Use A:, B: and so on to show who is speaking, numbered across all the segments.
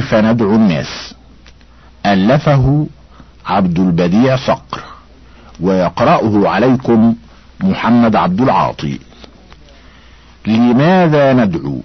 A: كيف ندعو الناس، ألفه عبد البديع صقر، ويقرأه عليكم محمد عبد العاطي. لماذا ندعو؟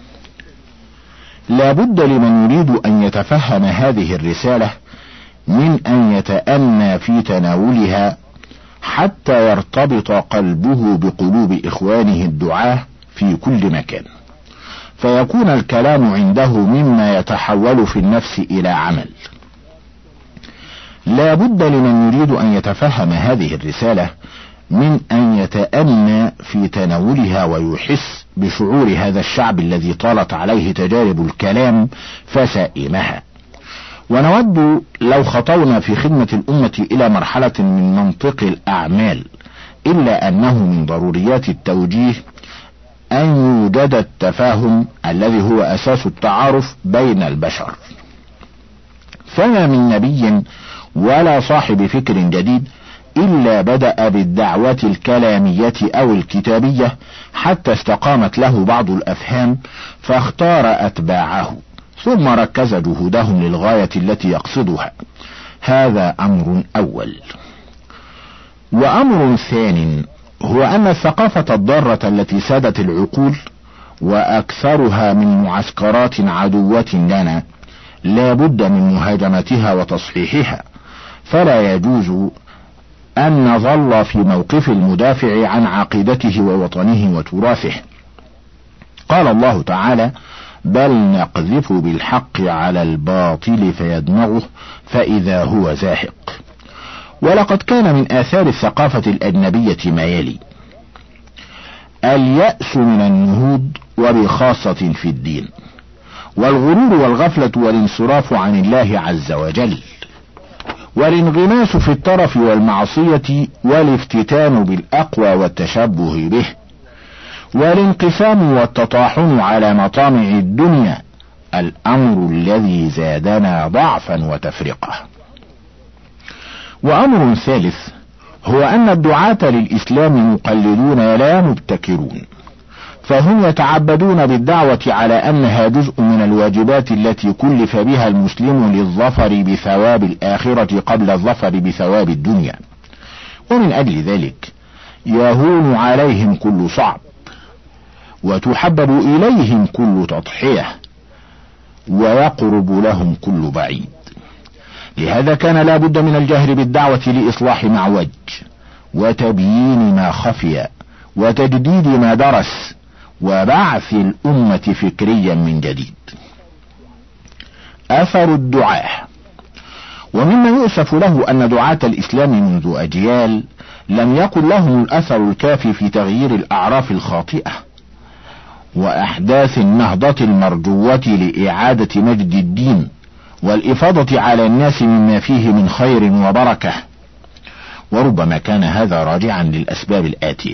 A: لا بد لمن يريد أن يتفهم هذه الرسالة من أن يتأنى في تناولها حتى يرتبط قلبه بقلوب إخوانه الدعاة في كل مكان، فيكون الكلام عنده مما يتحول في النفس إلى عمل. لا بد لمن يريد أن يتفهم هذه الرسالة من أن يتأنى في تناولها ويحس بشعور هذا الشعب الذي طالت عليه تجارب الكلام فسائمها. ونود لو خطونا في خدمة الأمة إلى مرحلة من منطق الأعمال، إلا أنه من ضروريات التوجيه أن يوجد التفاهم الذي هو أساس التعارف بين البشر. فما من نبي ولا صاحب فكر جديد إلا بدأ بالدعوة الكلامية أو الكتابية حتى استقامت له بعض الأفهام فاختار أتباعه، ثم ركز جهودهم للغاية التي يقصدها. هذا أمر أول. وأمر ثاني هو أن الثقافة الضارة التي سادت العقول وأكثرها من معسكرات عدوة لنا لا بد من مهاجمتها وتصحيحها، فلا يجوز أن نظل في موقف المدافع عن عقيدته ووطنه وتراثه. قال الله تعالى: بل نقذف بالحق على الباطل فيدمغه فإذا هو زاهق. ولقد كان من آثار الثقافة الأجنبية ما يلي: اليأس من النهوض وبخاصة في الدين، والغرور والغفلة والانصراف عن الله عز وجل، والانغماس في الترف والمعصية والافتتان بالأقوى والتشبه به، والانقسام والتطاحن على مطامع الدنيا، الأمر الذي زادنا ضعفا وتفرقة. وأمر ثالث هو أن الدعاة للإسلام مقلدون لا مبتكرون، فهم يتعبدون بالدعوة على أنها جزء من الواجبات التي كلف بها المسلم للظفر بثواب الآخرة قبل الظفر بثواب الدنيا. ومن أجل ذلك يهون عليهم كل صعب، وتحبب إليهم كل تضحية، ويقرب لهم كل بعيد. لهذا كان لا بد من الجهر بالدعوة لإصلاح ما عوج، وتبيين ما خفي، وتجديد ما درس، وبعث الأمة فكريا من جديد. أثر الدعاة. ومما يؤسف له أن دعاة الإسلام منذ أجيال لم يكن لهم الأثر الكافي في تغيير الأعراف الخاطئة وأحداث النهضة المرجوة لإعادة مجد الدين والإفاضة على الناس مما فيه من خير وبركة. وربما كان هذا راجعا للأسباب الآتية: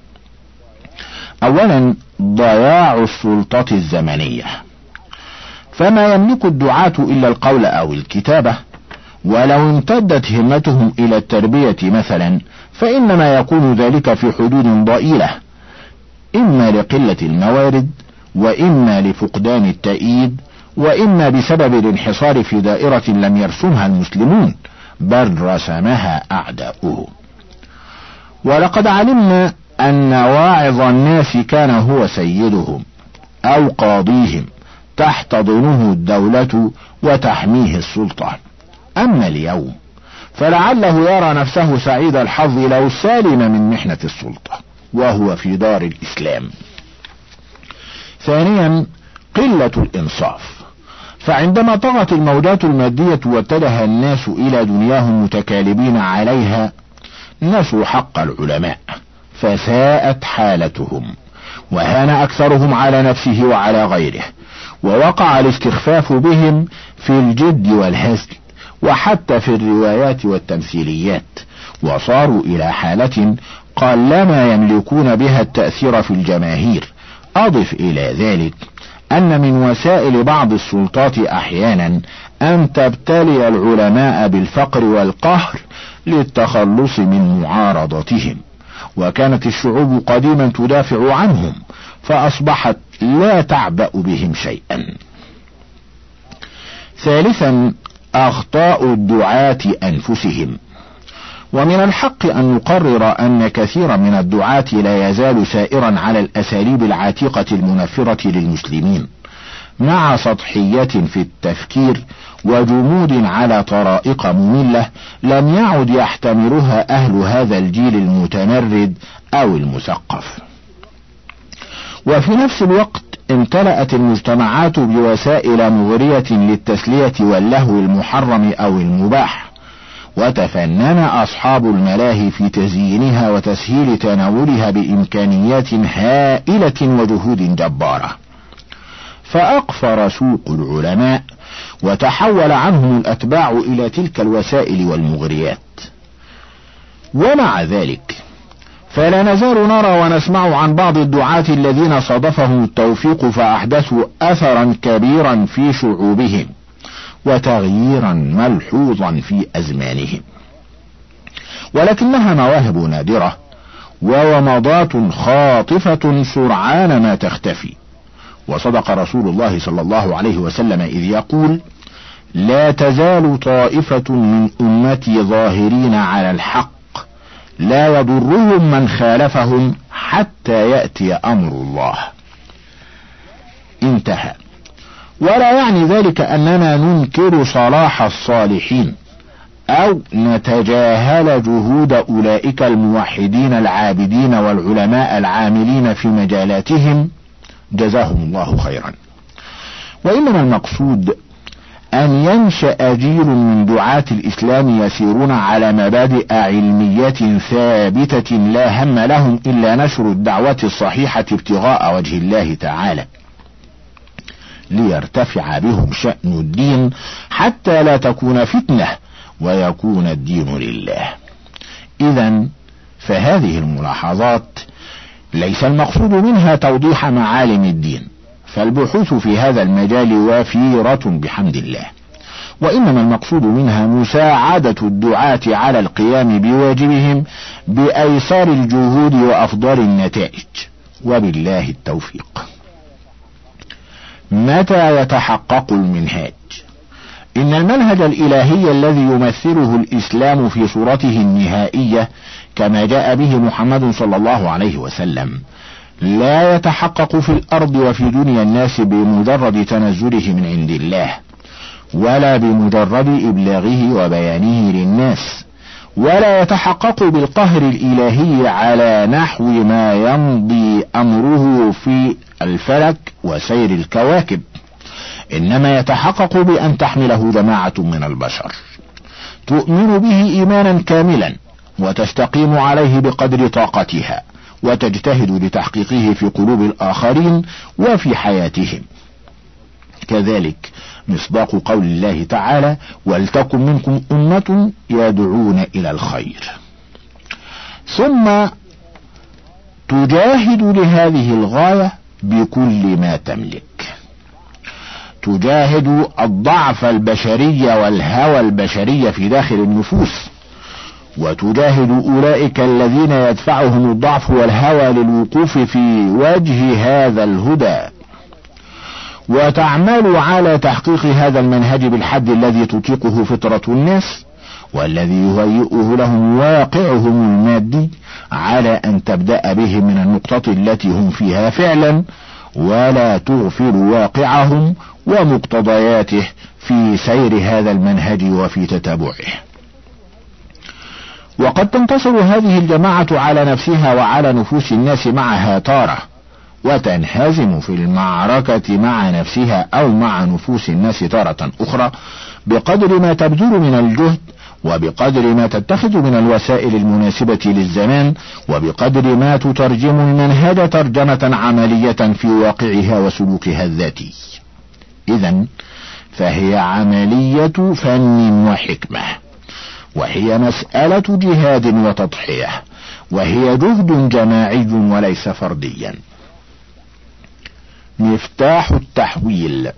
A: أولا، ضياع السلطة الزمنية، فما يملك الدعاة إلا القول أو الكتابة، ولو امتدت همتهم إلى التربية مثلا فإنما يكون ذلك في حدود ضئيلة، إما لقلة الموارد، وإما لفقدان التأييد، وإما بسبب الانحصار في دائرة لم يرسمها المسلمون بل رسمها أعداؤه. ولقد علمنا أن واعظ الناس كان هو سيدهم أو قاضيهم، تحتضنه الدولة وتحميه السلطة. أما اليوم فلعله يرى نفسه سعيد الحظ لو سالم من محنة السلطة وهو في دار الإسلام. ثانيا، قلة الإنصاف، فعندما طغت الموجات المادية واتجه الناس إلى دنياهم متكالبين عليها نسوا حق العلماء فساءت حالتهم، وهان أكثرهم على نفسه وعلى غيره، ووقع الاستخفاف بهم في الجد والهزل وحتى في الروايات والتمثيليات، وصاروا إلى حالة قلما يملكون بها التأثير في الجماهير. أضف إلى ذلك أن من وسائل بعض السلطات أحيانا أن تبتلي العلماء بالفقر والقهر للتخلص من معارضتهم، وكانت الشعوب قديما تدافع عنهم فأصبحت لا تعبأ بهم شيئا. ثالثا، أخطاء الدعاة أنفسهم. ومن الحق أن نقرر أن كثيرا من الدعاة لا يزال سائرا على الأساليب العتيقة المنفرة للمسلمين، مع سطحية في التفكير وجمود على طرائق مملة لم يعد يحتملها أهل هذا الجيل المتمرد أو المثقف. وفي نفس الوقت امتلأت المجتمعات بوسائل مغرية للتسلية واللهو المحرم أو المباح، وتفنن أصحاب الملاهي في تزيينها وتسهيل تناولها بإمكانيات هائلة وجهود جبارة، فأقفر سوق العلماء وتحول عنهم الأتباع إلى تلك الوسائل والمغريات. ومع ذلك فلا نزال نرى ونسمع عن بعض الدعاة الذين صادفهم التوفيق فأحدثوا أثرا كبيرا في شعوبهم وتغييرا ملحوظا في أزمانهم، ولكنها مواهب نادرة وومضات خاطفة سرعان ما تختفي. وصدق رسول الله صلى الله عليه وسلم إذ يقول: لا تزال طائفة من أمتي ظاهرين على الحق لا يضرهم من خالفهم حتى يأتي أمر الله. انتهى. ولا يعني ذلك أننا ننكر صلاح الصالحين أو نتجاهل جهود أولئك الموحدين العابدين والعلماء العاملين في مجالاتهم جزاهم الله خيرا، وإنما المقصود أن ينشأ جيل من دعاة الإسلام يسيرون على مبادئ علمية ثابتة لا هم لهم إلا نشر الدعوة الصحيحة ابتغاء وجه الله تعالى، ليرتفع بهم شأن الدين حتى لا تكون فتنة ويكون الدين لله. إذن فهذه الملاحظات ليس المقصود منها توضيح معالم الدين، فالبحوث في هذا المجال وافيرة بحمد الله، وإنما المقصود منها مساعدة الدعاة على القيام بواجبهم بأيسر الجهود وأفضل النتائج، وبالله التوفيق. متى يتحقق المنهاج؟ إن المنهج الإلهي الذي يمثله الإسلام في صورته النهائية كما جاء به محمد صلى الله عليه وسلم لا يتحقق في الأرض وفي دنيا الناس بمجرد تنزله من عند الله، ولا بمجرد إبلاغه وبيانه للناس، ولا يتحقق بالقهر الإلهي على نحو ما يمضي أمره في الفلك وسير الكواكب، إنما يتحقق بأن تحمله جماعة من البشر تؤمن به إيمانا كاملا وتستقيم عليه بقدر طاقتها وتجتهد لتحقيقه في قلوب الآخرين وفي حياتهم. كذلك مصداق قول الله تعالى: ولتكن منكم أمة يدعون إلى الخير. ثم تجاهد لهذه الغاية بكل ما تملك، تجاهد الضعف البشري والهوى البشري في داخل النفوس، وتجاهد أولئك الذين يدفعهم الضعف والهوى للوقوف في وجه هذا الهدى، وتعمل على تحقيق هذا المنهج بالحد الذي تطيقه فطرة الناس والذي يهيئه لهم واقعهم المادي، على أن تبدأ بهم من النقطة التي هم فيها فعلا، ولا تغفل واقعهم ومقتضياته في سير هذا المنهج وفي تتابعه. وقد تنتصر هذه الجماعة على نفسها وعلى نفوس الناس معها تارة، وتنهزم في المعركة مع نفسها أو مع نفوس الناس تارة أخرى، بقدر ما تبذل من الجهد، وبقدر ما تتخذ من الوسائل المناسبة للزمان، وبقدر ما تترجم المنهج ترجمة عملية في واقعها وسلوكها الذاتي. إذن فهي عملية فن وحكمة، وهي مسألة جهاد وتضحية، وهي جهد جماعي وليس فرديا. مفتاح التحويل.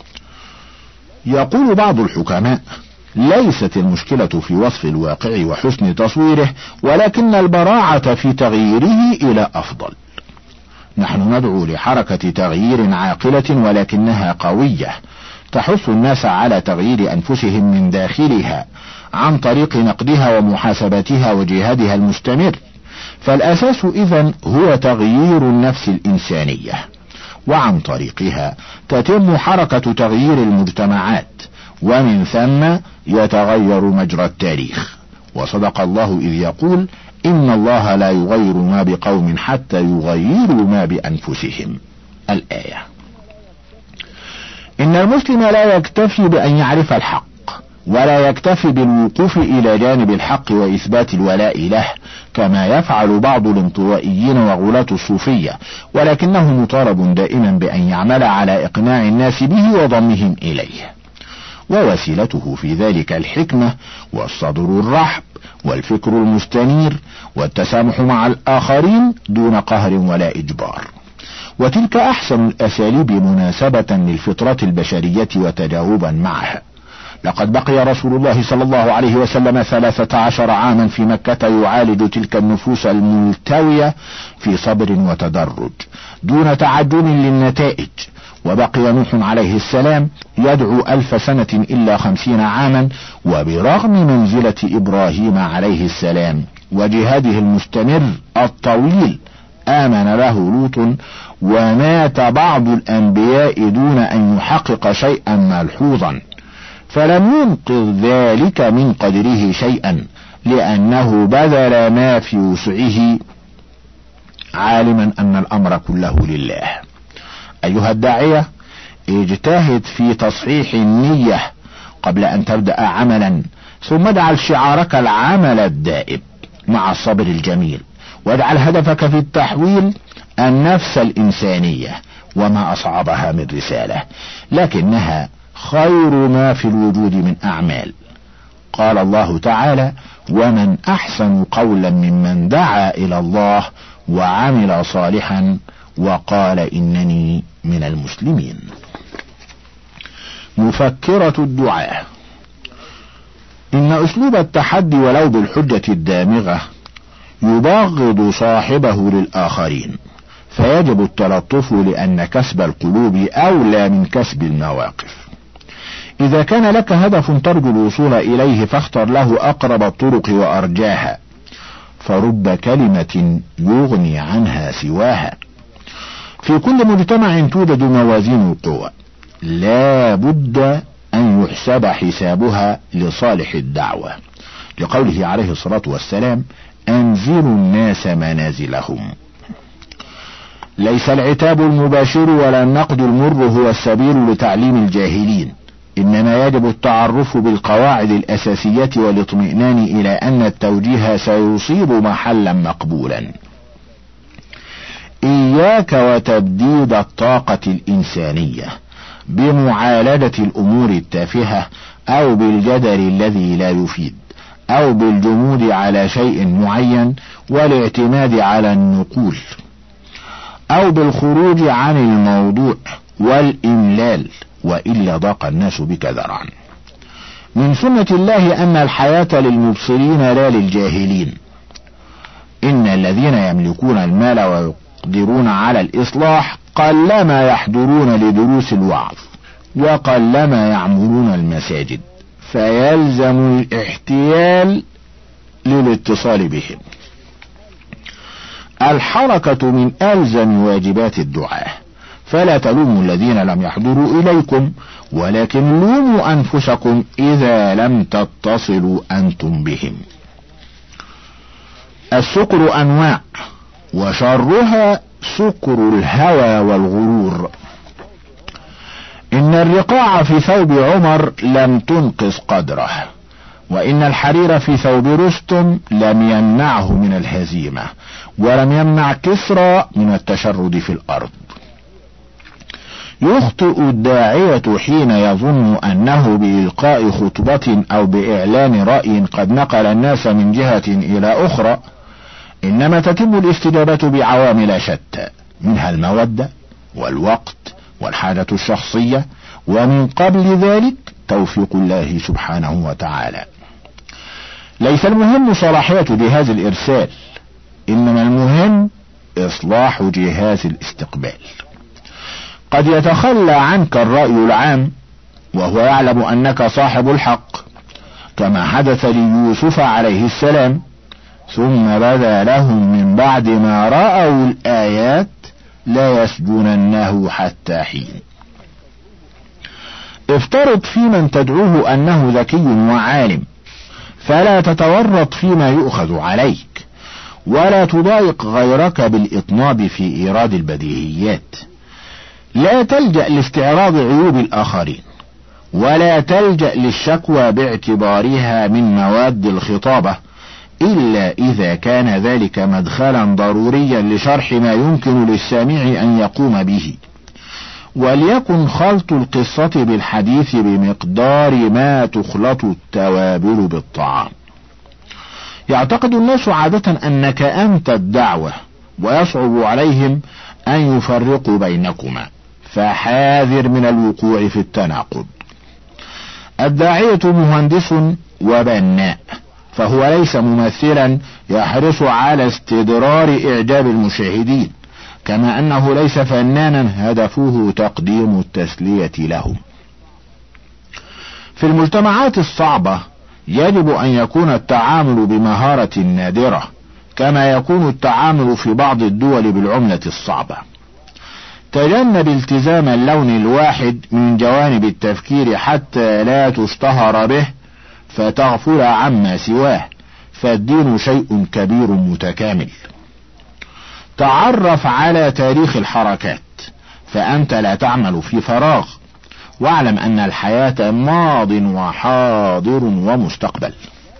A: يقول بعض الحكماء: ليست المشكلة في وصف الواقع وحسن تصويره، ولكن البراعة في تغييره إلى أفضل. نحن ندعو لحركة تغيير عاقلة ولكنها قوية، تحث الناس على تغيير أنفسهم من داخلها عن طريق نقدها ومحاسبتها وجهادها المستمر. فالأساس إذن هو تغيير النفس الإنسانية، وعن طريقها تتم حركة تغيير المجتمعات، ومن ثم يتغير مجرى التاريخ. وصدق الله إذ يقول: إن الله لا يغير ما بقوم حتى يغيروا ما بأنفسهم. الآية. إن المسلم لا يكتفي بأن يعرف الحق، ولا يكتفي بالوقوف إلى جانب الحق وإثبات الولاء له كما يفعل بعض الانطوائيين وغلاة الصوفية، ولكنه مطالب دائما بأن يعمل على إقناع الناس به وضمهم إليه، ووسيلته في ذلك الحكمة والصدر الرحب والفكر المستنير والتسامح مع الآخرين دون قهر ولا إجبار. وتلك أحسن الأساليب مناسبة للفطرة البشرية وتجاوبا معها. لقد بقي رسول الله صلى الله عليه وسلم 13 عاما في مكة يعالج تلك النفوس الملتوية في صبر وتدرج دون تعجل للنتائج. وبقي نوح عليه السلام يدعو 1000 سنة إلا 50 عاما، وبرغم منزلة إبراهيم عليه السلام وجهاده المستمر الطويل آمن له لوط، ومات بعض الأنبياء دون أن يحقق شيئا ملحوظا، فلم ينقذ ذلك من قدره شيئا، لأنه بذل ما في وسعه عالما أن الأمر كله لله. أيها الداعية، اجتهد في تصحيح النية قبل أن تبدأ عملا، ثم اجعل شعارك العمل الدائب مع الصبر الجميل، واجعل هدفك في التحويل النفس الإنسانية، وما أصعبها من رسالة، لكنها خير ما في الوجود من أعمال. قال الله تعالى: ومن أحسن قولا ممن دعا إلى الله وعمل صالحا وقال إنني من المسلمين. مفكرة الدعاء. إن أسلوب التحدي ولو بالحجة الدامغة يبغض صاحبه للآخرين، فيجب التلطف، لأن كسب القلوب أولى من كسب المواقف. إذا كان لك هدف ترجو الوصول إليه فاختر له أقرب الطرق وأرجاها، فرب كلمة يغني عنها سواها. في كل مجتمع توجد موازين القوى، لا بد أن يحسب حسابها لصالح الدعوة، لقوله عليه الصلاة والسلام: أنزلوا الناس منازلهم. ليس العتاب المباشر ولا النقد المر هو السبيل لتعليم الجاهلين، إنما يجب التعرف بالقواعد الأساسية والاطمئنان إلى أن التوجيه سيصيب محلا مقبولا. إياك وتبديد الطاقة الإنسانية بمعالجة الأمور التافهة، أو بالجدل الذي لا يفيد، أو بالجمود على شيء معين والاعتماد على النقول، أو بالخروج عن الموضوع والإملال، وإلا ضاق الناس بك ذرعا. من سنة الله أن الحياة للمبصرين لا للجاهلين. إن الذين يملكون المال ويقدرون على الإصلاح قلما يحضرون لدروس الوعظ، وقلما يعمرون المساجد، فيلزم الاحتيال للاتصال بهم. الحركة من ألزم واجبات الدعاء، فلا تلوموا الذين لم يحضروا إليكم، ولكن لوموا أنفسكم إذا لم تتصلوا أنتم بهم. السكر أنواع، وشرها سكر الهوى والغرور. إن الرقاع في ثوب عمر لم تنقص قدره، وإن الحرير في ثوب رستم لم يمنعه من الهزيمة، ولم يمنع كسرى من التشرد في الأرض. يخطئ الداعية حين يظن أنه بإلقاء خطبة أو بإعلان رأي قد نقل الناس من جهة إلى أخرى، إنما تتم الاستجابة بعوامل شتى، منها المودة والوقت والحاجة الشخصية، ومن قبل ذلك توفيق الله سبحانه وتعالى. ليس المهم صلاحية جهاز الإرسال، إنما المهم إصلاح جهاز الاستقبال. قد يتخلى عنك الرأي العام وهو يعلم أنك صاحب الحق، كما حدث ليوسف عليه السلام، ثم بدا لهم من بعد ما رأوا الآيات لا يسجننه حتى حين. افترض في من تدعوه أنه ذكي وعالم، فلا تتورط فيما يؤخذ عليك، ولا تضايق غيرك بالإطناب في إيراد البديهيات. لا تلجأ لاستعراض عيوب الآخرين، ولا تلجأ للشكوى باعتبارها من مواد الخطابة، إلا إذا كان ذلك مدخلا ضروريا لشرح ما يمكن للسامع أن يقوم به. وليكن خلط القصة بالحديث بمقدار ما تخلط التوابل بالطعام. يعتقد الناس عادة أنك أنت الدعوة، ويصعب عليهم أن يفرقوا بينكما، فحاذر من الوقوع في التناقض. الداعية مهندس وبناء، فهو ليس ممثلا يحرص على استدرار إعجاب المشاهدين، كما أنه ليس فنانا هدفه تقديم التسلية لهم. في المجتمعات الصعبة يجب أن يكون التعامل بمهارة نادرة، كما يكون التعامل في بعض الدول بالعملة الصعبة. تجنب التزام اللون الواحد من جوانب التفكير حتى لا تشتهر به فتغفل عما سواه، فالدين شيء كبير متكامل. تعرف على تاريخ الحركات، فأنت لا تعمل في فراغ، واعلم أن الحياة ماض وحاضر ومستقبل.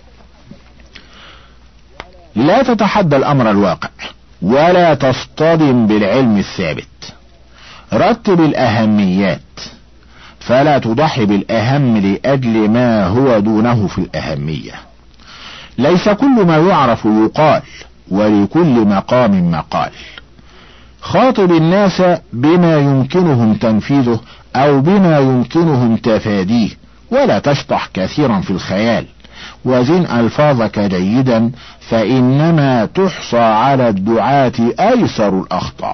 A: لا تتحدى الأمر الواقع، ولا تصطدم بالعلم الثابت. رتب الأهميات، فلا تضحي بالأهم لأجل ما هو دونه في الأهمية. ليس كل ما يعرف يقال، ولكل مقام مقال. خاطب الناس بما يمكنهم تنفيذه أو بما يمكنهم تفاديه، ولا تشطح كثيرا في الخيال، وزن ألفاظك جيدا، فإنما تحصى على الدعاة أيسر الأخطاء.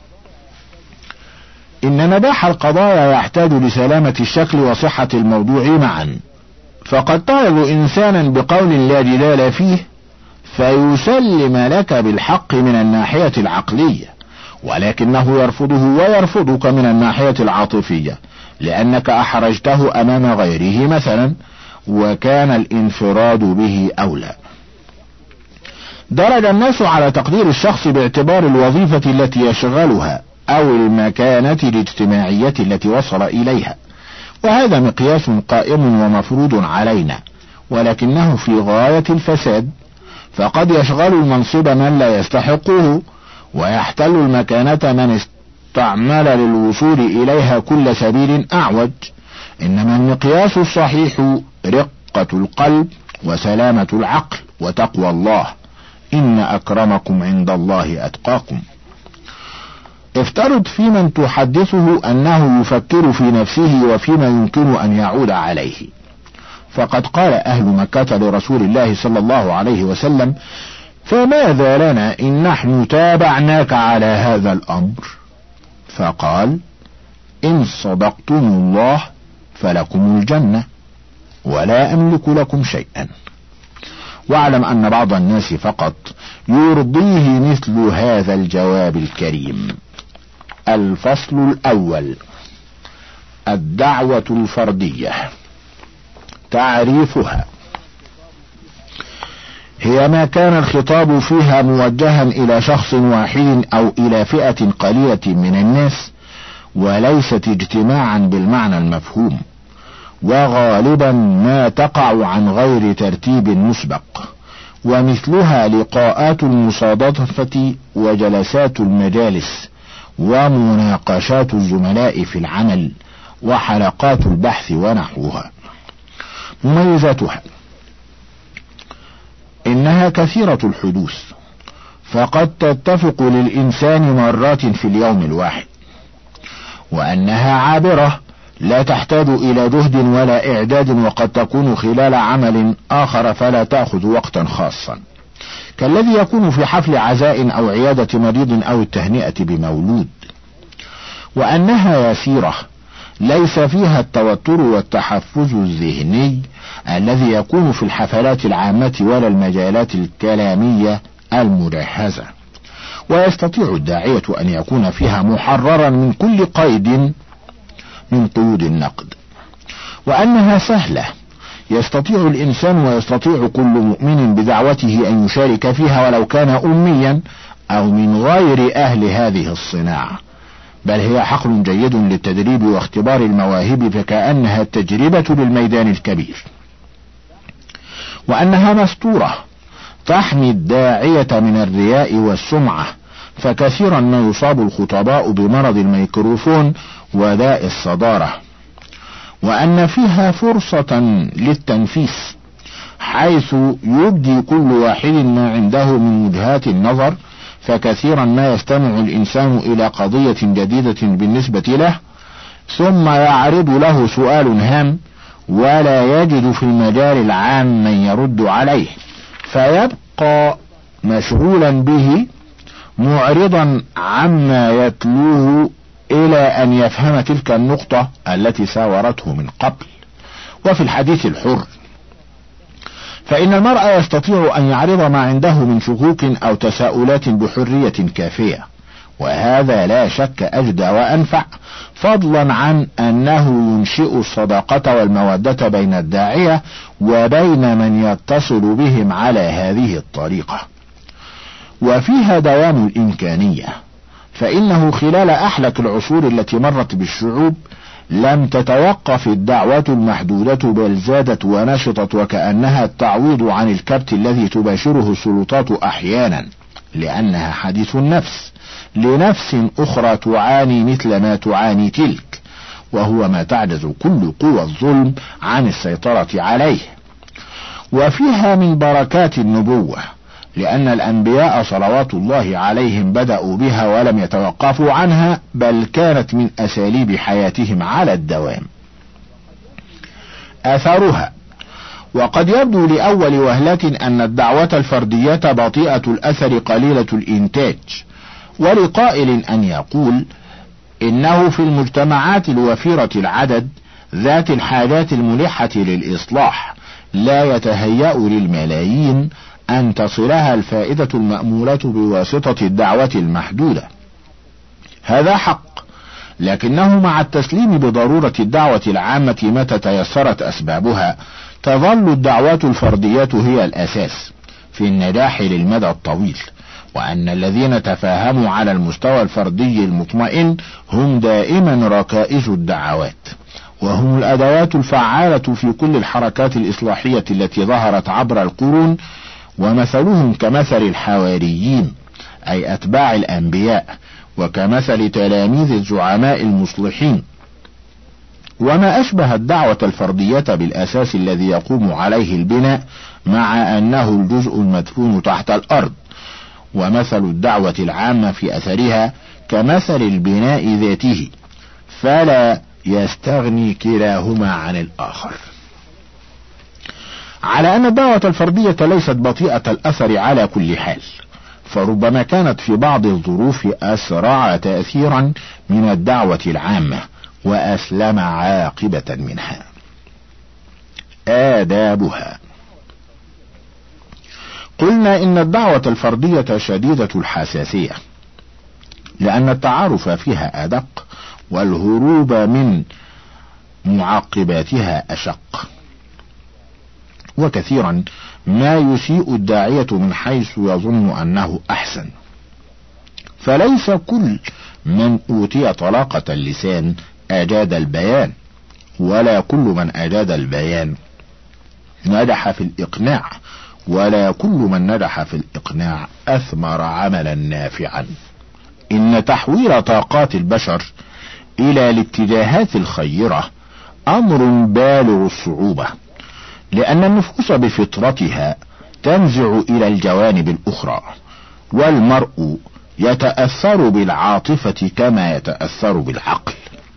A: إن نباح القضايا يحتاج لسلامة الشكل وصحة الموضوع معا، فقد تعظ إنسانا بقول لا جدال فيه فيسلم لك بالحق من الناحية العقلية، ولكنه يرفضه ويرفضك من الناحية العاطفية، لأنك أحرجته أمام غيره مثلا، وكان الانفراد به أولى. درج الناس على تقدير الشخص باعتبار الوظيفة التي يشغلها أو المكانة الاجتماعية التي وصل إليها، وهذا مقياس قائم ومفروض علينا، ولكنه في غاية الفساد، فقد يشغل المنصب من لا يستحقه، ويحتل المكانة من استعمل للوصول إليها كل سبيل أعوج. إنما المقياس الصحيح رقة القلب وسلامة العقل وتقوى الله، إن أكرمكم عند الله أتقاكم. افترض في من تحدثه أنه يفكر في نفسه وفيما يمكن أن يعود عليه، فقد قال أهل مكة لرسول الله صلى الله عليه وسلم: فماذا لنا إن نحن تابعناك على هذا الأمر؟ فقال: إن صدقتم الله فلكم الجنة، ولا أملك لكم شيئا. واعلم أن بعض الناس فقط يرضيه مثل هذا الجواب الكريم. الفصل الأول: الدعوة الفردية. تعريفها: هي ما كان الخطاب فيها موجها إلى شخص واحد أو إلى فئة قليلة من الناس، وليست اجتماعا بالمعنى المفهوم، وغالبا ما تقع عن غير ترتيب مسبق، ومثلها لقاءات المصادفة وجلسات المجالس ومناقشات الزملاء في العمل وحلقات البحث ونحوها. مميزاتها: إنها كثيرة الحدوث، فقد تتفق للإنسان مرات في اليوم الواحد، وأنها عابرة لا تحتاج إلى جهد ولا إعداد، وقد تكون خلال عمل آخر فلا تأخذ وقتا خاصا، كالذي يكون في حفل عزاء أو عيادة مريض أو التهنئة بمولود. وأنها يسيرة، ليس فيها التوتر والتحفز الذهني الذي يكون في الحفلات العامة ولا المجالات الكلامية المجهزة، ويستطيع الداعية أن يكون فيها محررا من كل قيد من قيود النقد، وأنها سهلة يستطيع الإنسان ويستطيع كل مؤمن بدعوته أن يشارك فيها ولو كان أميا أو من غير أهل هذه الصناعة، بل هي حقل جيد للتدريب واختبار المواهب، فكأنها التجربة للميدان الكبير، وأنها مستورة تحمي الداعية من الرياء والسمعة، فكثيرا ما يصاب الخطباء بمرض الميكروفون وداء الصدارة، وأن فيها فرصة للتنفيس حيث يبدي كل واحد ما عنده من وجهات النظر، فكثيرا ما يستمع الإنسان إلى قضية جديدة بالنسبة له، ثم يعرض له سؤال هام ولا يجد في المجال العام من يرد عليه، فيبقى مشغولا به معرضا عما يتلوه إلى أن يفهم تلك النقطة التي ساورته من قبل. وفي الحديث الحر فإن المرء يستطيع أن يعرض ما عنده من شكوك أو تساؤلات بحرية كافية، وهذا لا شك أجدى وأنفع، فضلا عن أنه ينشئ الصداقة والمودة بين الداعية وبين من يتصل بهم على هذه الطريقة. وفيها دوام الإمكانية، فإنه خلال أحلك العصور التي مرت بالشعوب لم تتوقف الدعوة المحدودة، بل زادت ونشطت وكأنها التعويض عن الكبت الذي تباشره السلطات أحيانا، لأنها حديث النفس لنفس أخرى تعاني مثل ما تعاني تلك، وهو ما تعجز كل قوى الظلم عن السيطرة عليه. وفيها من بركات النبوة، لأن الأنبياء صلوات الله عليهم بدأوا بها ولم يتوقفوا عنها، بل كانت من أساليب حياتهم على الدوام. أثرها: وقد يبدو لأول وهلة أن الدعوة الفردية بطيئة الأثر قليلة الإنتاج، ولقائل أن يقول إنه في المجتمعات الوفيرة العدد ذات الحاجات الملحة للإصلاح لا يتهيأ للملايين أن تصلها الفائدة المأمولة بواسطة الدعوة المحدودة. هذا حق، لكنه مع التسليم بضرورة الدعوة العامة متى تيسرت أسبابها، تظل الدعوات الفردية هي الأساس في النجاح للمدى الطويل، وأن الذين تفاهموا على المستوى الفردي المطمئن هم دائما ركائز الدعوات، وهم الأدوات الفعالة في كل الحركات الإصلاحية التي ظهرت عبر القرون، ومثلهم كمثل الحواريين أي أتباع الأنبياء، وكمثل تلاميذ الزعماء المصلحين. وما أشبه الدعوة الفردية بالأساس الذي يقوم عليه البناء، مع أنه الجزء المدفون تحت الأرض، ومثل الدعوة العامة في أثرها كمثل البناء ذاته، فلا يستغني كلاهما عن الآخر. على أن الدعوة الفردية ليست بطيئة الأثر على كل حال، فربما كانت في بعض الظروف أسرع تأثيرا من الدعوة العامة وأسلم عاقبة منها. آدابها: قلنا إن الدعوة الفردية شديدة الحساسية، لأن التعارف فيها أدق، والهروب من معقباتها أشق، وكثيرا ما يسيء الداعية من حيث يظن أنه أحسن، فليس كل من أوتي طلاقة اللسان أجاد البيان، ولا كل من أجاد البيان نجح في الإقناع، ولا كل من نجح في الإقناع أثمر عملا نافعا. إن تحويل طاقات البشر إلى الاتجاهات الخيرة أمر بالغ الصعوبة، لأن النفوس بفطرتها تنزع إلى الجوانب الأخرى، والمرء يتأثر بالعاطفة كما يتأثر بالعقل.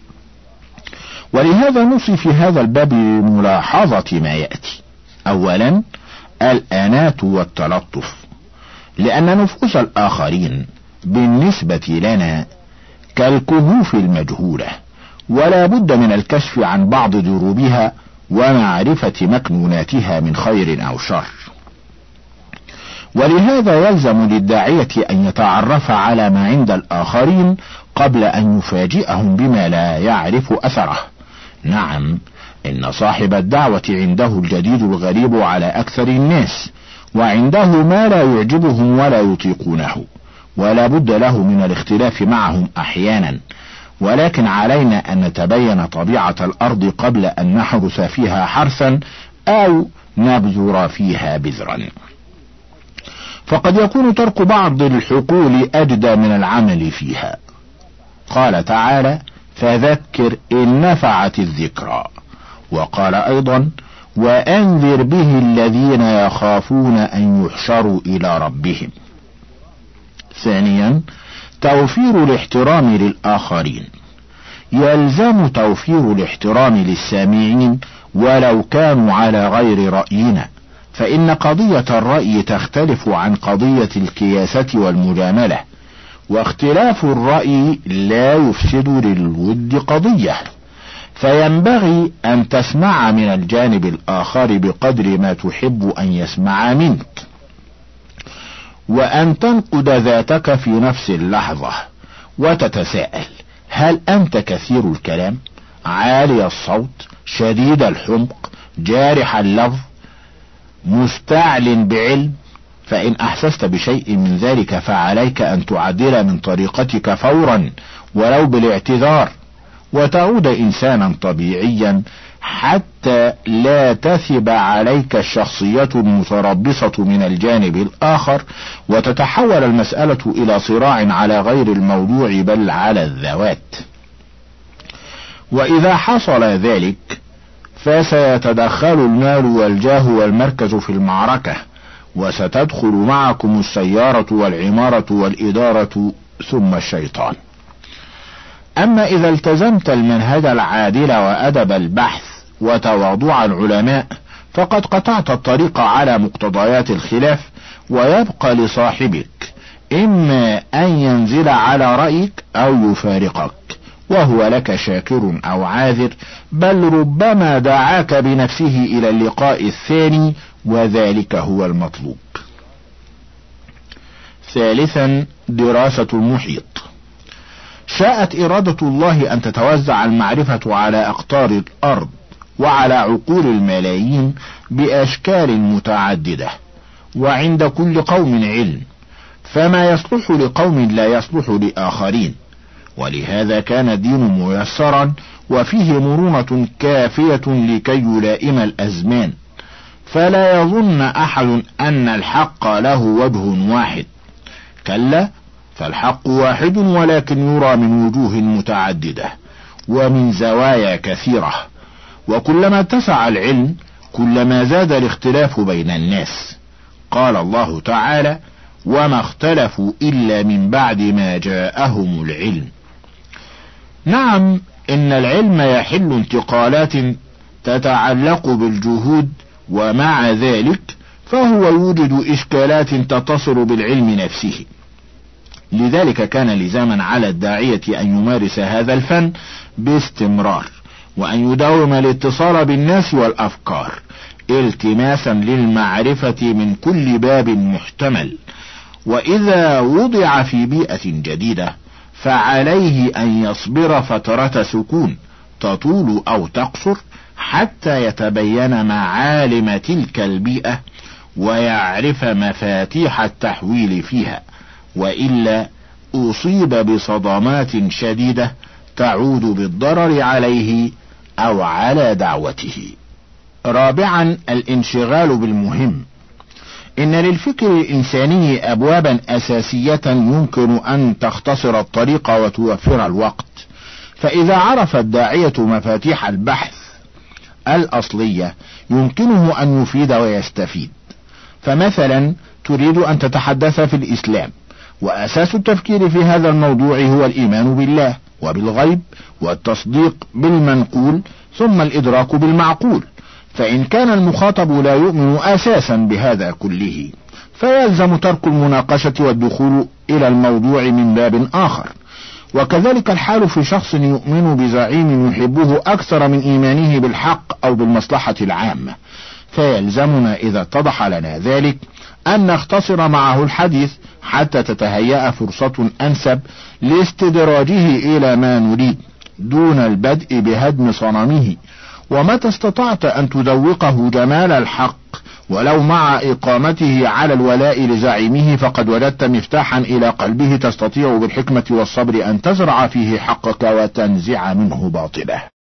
A: ولهذا نوصي في هذا الباب ملاحظة ما يأتي. أولا، الأنات والتلطف، لأن نفوس الآخرين بالنسبة لنا كالكهوف المجهولة، ولا بد من الكشف عن بعض دروبها ومعرفة مكنوناتها من خير أو شر. ولهذا يلزم للداعية أن يتعرف على ما عند الآخرين قبل أن يفاجئهم بما لا يعرف أثره. نعم، إن صاحب الدعوة عنده الجديد الغريب على أكثر الناس، وعنده ما لا يعجبهم ولا يطيقونه، ولا بد له من الاختلاف معهم أحيانا، ولكن علينا أن نتبين طبيعة الأرض قبل أن نحرث فيها حرثا أو نبذر فيها بذرا. فقد يكون ترك بعض الحقول أجدى من العمل فيها. قال تعالى: فذكر إن نفعت الذكرى. وقال أيضا: وأنذر به الذين يخافون أن يحشروا إلى ربهم. ثانيا، توفير الاحترام للآخرين. يلزم توفير الاحترام للسامعين ولو كانوا على غير رأينا، فإن قضية الرأي تختلف عن قضية الكياسة والمجاملة، واختلاف الرأي لا يفسد للود قضية، فينبغي أن تسمع من الجانب الآخر بقدر ما تحب أن يسمع منك، وأن تنقد ذاتك في نفس اللحظة وتتساءل: هل أنت كثير الكلام، عالي الصوت، شديد الحمق، جارح اللفظ، مستعل بعلم؟ فإن أحسست بشيء من ذلك فعليك أن تعدل من طريقتك فورا ولو بالاعتذار، وتعود إنسانا طبيعيا حتى لا تثب عليك الشخصية المتربصة من الجانب الآخر وتتحول المسألة إلى صراع على غير الموضوع بل على الذوات. وإذا حصل ذلك فسيتدخل المال والجاه والمركز في المعركة، وستدخل معكم السيارة والعمارة والإدارة ثم الشيطان. أما إذا التزمت المنهج العادل وأدب البحث وتواضع العلماء فقد قطعت الطريق على مقتضيات الخلاف، ويبقى لصاحبك إما أن ينزل على رأيك أو يفارقك، وهو لك شاكر أو عاذر، بل ربما دعاك بنفسه إلى اللقاء الثاني، وذلك هو المطلوب. ثالثا، دراسة المحيط. شاءت إرادة الله أن تتوزع المعرفة على أقطار الأرض وعلى عقول الملايين بأشكال متعددة، وعند كل قوم علم، فما يصلح لقوم لا يصلح لآخرين، ولهذا كان الدين ميسرا وفيه مرونة كافية لكي يلائم الأزمان، فلا يظن أحد أن الحق له وجه واحد، كلا، فالحق واحد ولكن يرى من وجوه متعددة ومن زوايا كثيرة، وكلما اتسع العلم كلما زاد الاختلاف بين الناس. قال الله تعالى: وما اختلفوا إلا من بعد ما جاءهم العلم. نعم، إن العلم يحل انتقالات تتعلق بالجهود، ومع ذلك فهو يوجد إشكالات تتصل بالعلم نفسه. لذلك كان لزاما على الداعية أن يمارس هذا الفن باستمرار، وأن يداوم الاتصال بالناس والأفكار التماسا للمعرفة من كل باب محتمل. وإذا وضع في بيئة جديدة فعليه أن يصبر فترة سكون تطول أو تقصر حتى يتبين معالم تلك البيئة ويعرف مفاتيح التحويل فيها، وإلا أصيب بصدمات شديدة تعود بالضرر عليه أو على دعوته. رابعا، الانشغال بالمهم. إن للفكر الإنساني أبوابا أساسية يمكن أن تختصر الطريق وتوفر الوقت، فإذا عرف الداعية مفاتيح البحث الأصلية يمكنه أن يفيد ويستفيد. فمثلا تريد أن تتحدث في الإسلام، وأساس التفكير في هذا الموضوع هو الإيمان بالله وبالغيب والتصديق بالمنقول ثم الإدراك بالمعقول، فإن كان المخاطب لا يؤمن أساسا بهذا كله فيلزم ترك المناقشة والدخول إلى الموضوع من باب آخر. وكذلك الحال في شخص يؤمن بزعيم يحبه أكثر من إيمانه بالحق أو بالمصلحة العامة. فيلزمنا إذا اتضح لنا ذلك أن نختصر معه الحديث حتى تتهيأ فرصة أنسب لاستدراجه إلى ما نريد دون البدء بهدم صنمه. ومتى استطعت أن تذوقه جمال الحق ولو مع إقامته على الولاء لزعيمه فقد وجدت مفتاحا إلى قلبه تستطيع بالحكمة والصبر أن تزرع فيه حقك وتنزع منه باطله.